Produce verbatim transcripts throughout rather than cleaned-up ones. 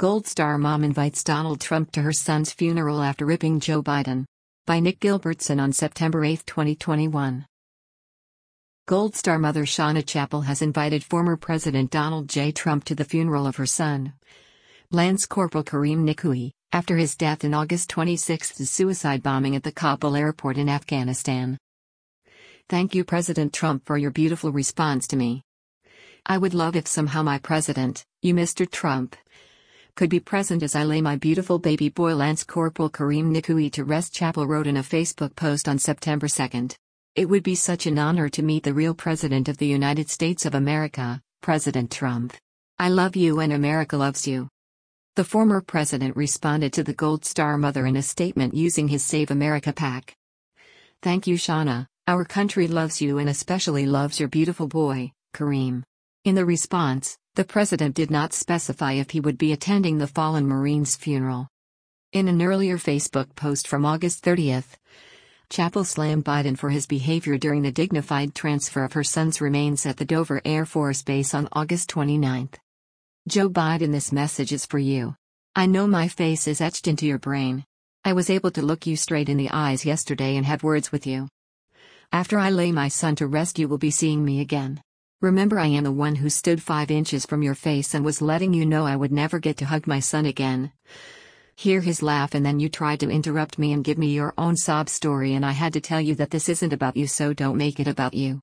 Gold Star mom invites Donald Trump to her son's funeral after ripping Joe Biden. By Nick Gilbertson on September eighth, twenty twenty-one. Gold Star mother Shauna Chappell has invited former President Donald J. Trump to the funeral of her son, Lance Corporal Kareem Nikoui, after his death in August twenty-sixth's suicide bombing at the Kabul airport in Afghanistan. Thank you, President Trump, for your beautiful response to me. I would love if somehow my president, you Mister Trump, could be present as I lay my beautiful baby boy Lance Corporal Kareem Nikoui to rest, Chappell wrote in a Facebook post on September second. It would be such an honor to meet the real President of the United States of America, President Trump. I love you and America loves you. The former president responded to the Gold Star mother in a statement using his Save America PAC. Thank you, Shauna. Our country loves you and especially loves your beautiful boy, Kareem. In the response, the president did not specify if he would be attending the fallen Marine's funeral. In an earlier Facebook post from August thirtieth, Chappell slammed Biden for his behavior during the dignified transfer of her son's remains at the Dover Air Force Base on August twenty-ninth. Joe Biden, this message is for you. I know my face is etched into your brain. I was able to look you straight in the eyes yesterday and had words with you. After I lay my son to rest, you will be seeing me again. Remember, I am the one who stood five inches from your face and was letting you know I would never get to hug my son again. Hear his laugh, and then you tried to interrupt me and give me your own sob story, and I had to tell you that this isn't about you, so don't make it about you.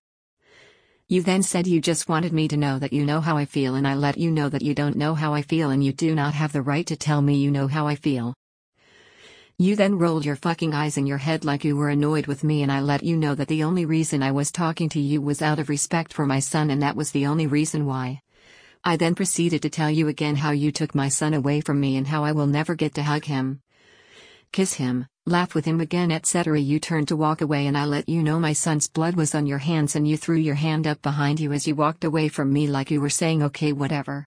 You then said you just wanted me to know that you know how I feel, and I let you know that you don't know how I feel and you do not have the right to tell me you know how I feel. You then rolled your fucking eyes in your head like you were annoyed with me, and I let you know that the only reason I was talking to you was out of respect for my son, and that was the only reason why. I then proceeded to tell you again how you took my son away from me and how I will never get to hug him, kiss him, laugh with him again, et cetera. You turned to walk away and I let you know my son's blood was on your hands, and you threw your hand up behind you as you walked away from me like you were saying okay, whatever.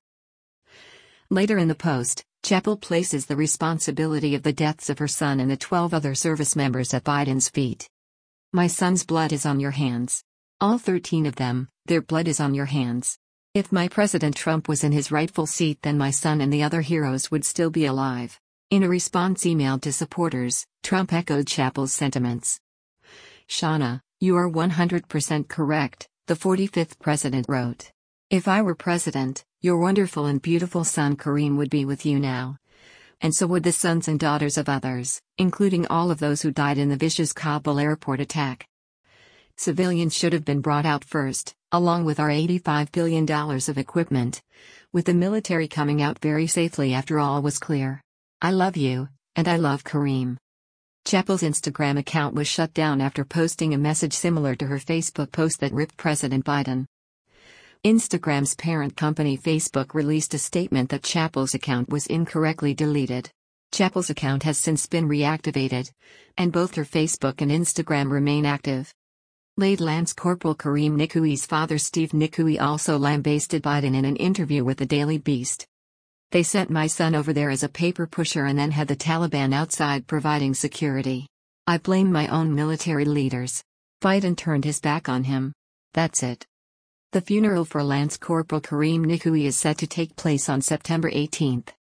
Later in the post, Chappell places the responsibility of the deaths of her son and the twelve other service members at Biden's feet. My son's blood is on your hands. All thirteen of them, their blood is on your hands. If my President Trump was in his rightful seat, then my son and the other heroes would still be alive. In a response emailed to supporters, Trump echoed Chappell's sentiments. Shauna, you are one hundred percent correct, the forty-fifth president wrote. If I were president, your wonderful and beautiful son Kareem would be with you now. And so would the sons and daughters of others, including all of those who died in the vicious Kabul airport attack. Civilians should have been brought out first, along with our eighty-five billion dollars of equipment, with the military coming out very safely after all was clear. I love you, and I love Kareem. Chappell's Instagram account was shut down after posting a message similar to her Facebook post that ripped President Biden. Instagram's parent company Facebook released a statement that Chappell's account was incorrectly deleted. Chappell's account has since been reactivated, and both her Facebook and Instagram remain active. Late Lance Corporal Kareem Nikoui's father Steve Nikoui also lambasted Biden in an interview with the Daily Beast. They sent my son over there as a paper pusher and then had the Taliban outside providing security. I blame my own military leaders. Biden turned his back on him. That's it. The funeral for Lance Corporal Kareem Nikoui is set to take place on September eighteenth.